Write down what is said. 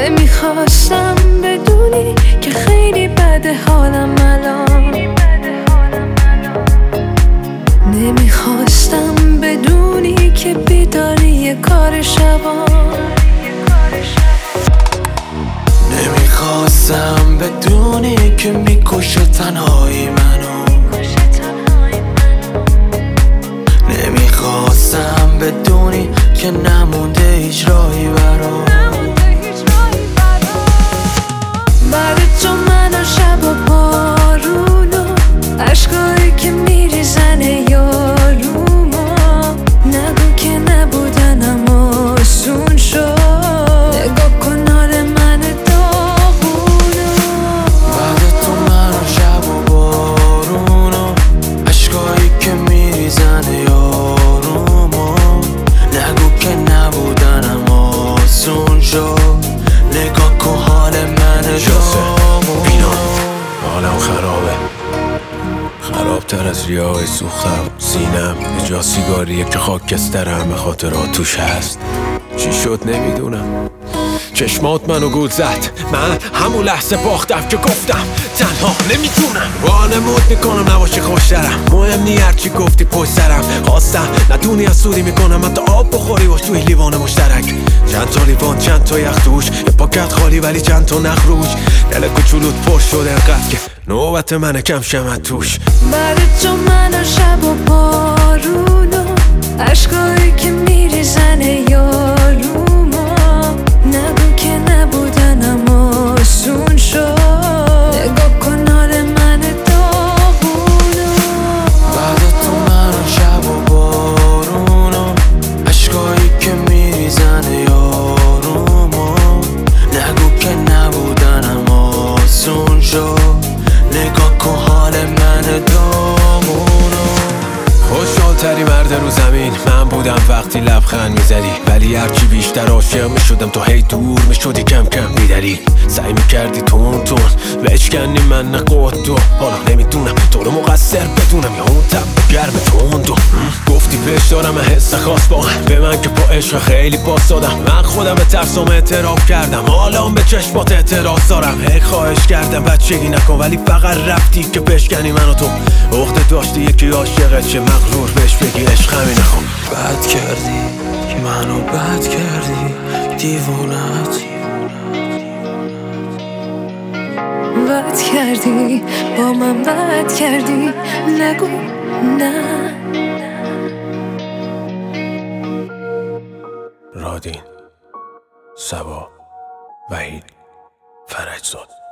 نمیخواستم بدونی که خیلی بده حالم الان. نمیخواستم بدونی که بیداری یه کار شبان. نمیخواستم بدونی که میکشه تنهایی منو. نمیخواستم بدونی که نمونده هیچ راهی برام. بعد تو من و شب و بارون و عشقایی که میریزن یاروما، نگو که نبودن اما آسون شد. نگاه کن حال من داغونو. بعد تو من و شب و بارون و عشقایی که میریزن یاروما، نگو که نبودن اما آسون شد. نگاه کن حال من داغونو. حالم خرابتر از ریاه سوختم. سینم یه جا سیگاریه که خاکسترم به خاطر توش هست. چی شد نمیدونم، چشمات منو گول زد. من همون لحظه باختم که گفتم تنها نمیتونم. وانمود میکنم نباشه خوشترم، مهم نی هرچی گفتی پشت سرم. خواستم ندونی از سودی میکنم حتی آب بخوری باش توی لیوان مشترک. چند تا لیوان چند تا یخ توش، یه پاکت خالی ولی چند تا نخ روش. دل کوچولوت پر شد انقدر که نوبت منه کم شم توش. بعد تو من و شب و بارون و عشقایی که میریزن یاروما، نگو که نبودن اما آسون شد. نگاه کن حال من داغونو. بعد تو من و شب و بارون و عشقایی که میریزن یاروما، نگو که نبودن اما آسون شد. نگاه کن حال من داغونو. خوشحالتری مرد رو زمین من بودم وقتی لبخند میزدی، ولی هرچی بیشتر عاشق میشدم تو هی دور میشدی کم کم بیدری. سعی میکردی تون بشکنی من نقود و حالا نمیدونم تو رو مقصر بدونم یا اون تب گرم تندو. گفتی بهش دارم حس خاص با به من که با عشق خیلی باز دادم. من خودم به ترسم اعتراف کردم، حالا به چشمات اعتراض دارم. هی خواهش کردم بچگی نکن ولی فقط رفتی که بشکنی منو تو. عقده داشتی یکی عاشقت چه مغرور بهش بگی عشق همینه. خب بد کردی منو بد کردی دیوونت. بد کردی با من بد کردی، نگو نه. رادین، سبا، وحید، فرجزاد.